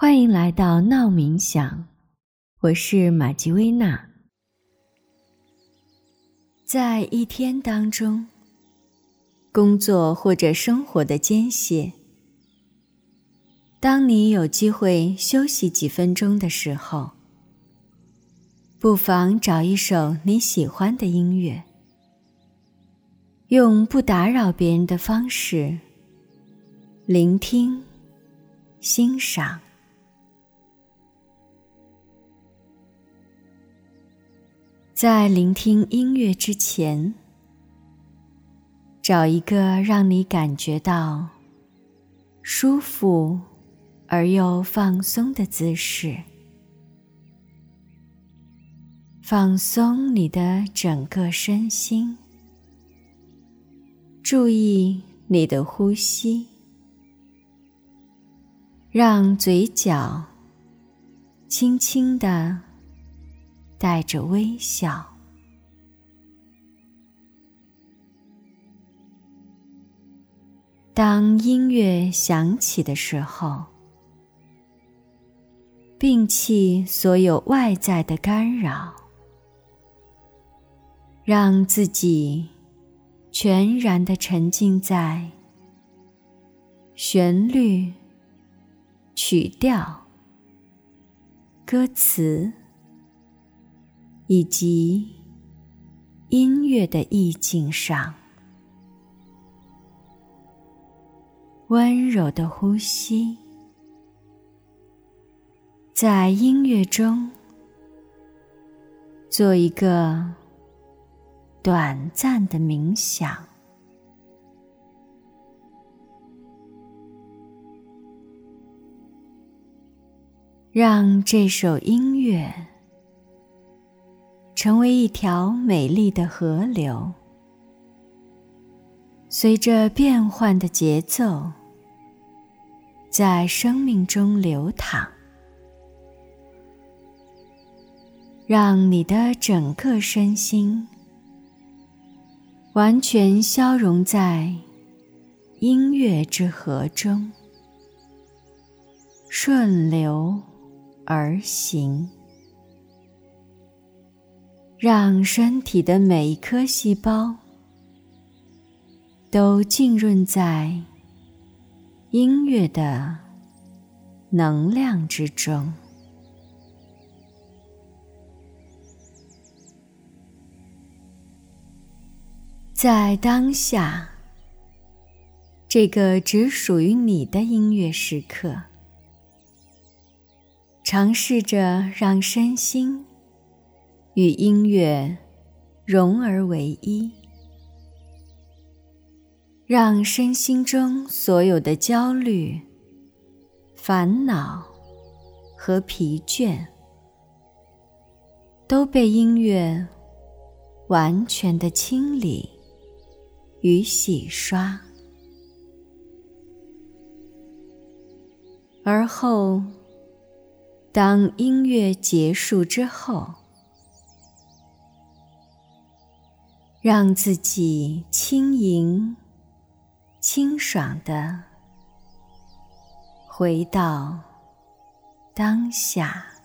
欢迎来到闹冥想，我是玛吉薇娜。在一天当中，工作或者生活的间歇，当你有机会休息几分钟的时候，不妨找一首你喜欢的音乐，用不打扰别人的方式聆听、欣赏。在聆听音乐之前，找一个让你感觉到舒服而又放松的姿势，放松你的整个身心，注意你的呼吸，让嘴角轻轻地带着微笑。当音乐响起的时候，摒弃所有外在的干扰，让自己全然地沉浸在旋律、曲调、歌词以及音乐的意境上。温柔的呼吸，在音乐中做一个短暂的冥想。让这首音乐成为一条美丽的河流，随着变换的节奏，在生命中流淌，让你的整个身心完全消融在音乐之河中，顺流而行，让身体的每一颗细胞都浸润在音乐的能量之中。在当下，这个只属于你的音乐时刻，尝试着让身心与音乐融而为一，让身心中所有的焦虑、烦恼和疲倦都被音乐完全的清理与洗刷。而后，当音乐结束之后，让自己轻盈清爽地回到当下。